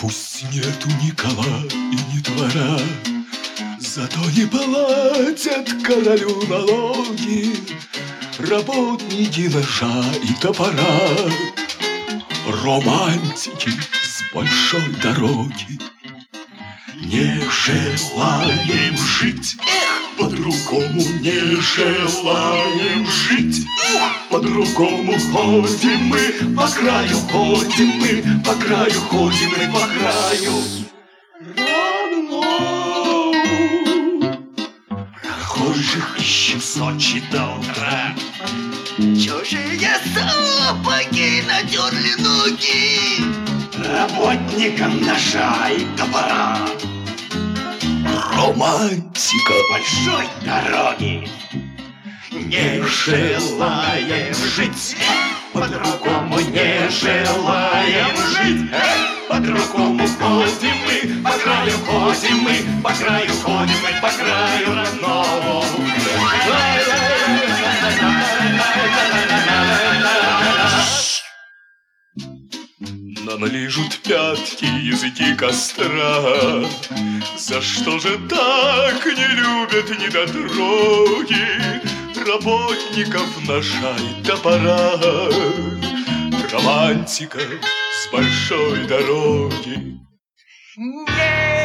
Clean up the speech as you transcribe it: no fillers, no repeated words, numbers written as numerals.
Пусть нету ни кола и ни двора, зато не платят королю налоги работники ножа и топора. Романтики с большой дороги не желаем жить, по-другому не желаем жить. По-другому ходим мы по краю, ходим мы по краю, ходим мы по краю. Равно прохожих ищем с ночи до утра. Чужие сапоги натерли ноги Работникам ножа и топора. Романтика большой дороги не желаем жить, по-другому не желаем жить. По-другому ходим мы, по краю ходим мы, по краю ходим мы, по краю родному. Нам лижут пятки языки костра. За что же так не любят недотроги работников ножа и топора? Романтика с большой дороги. не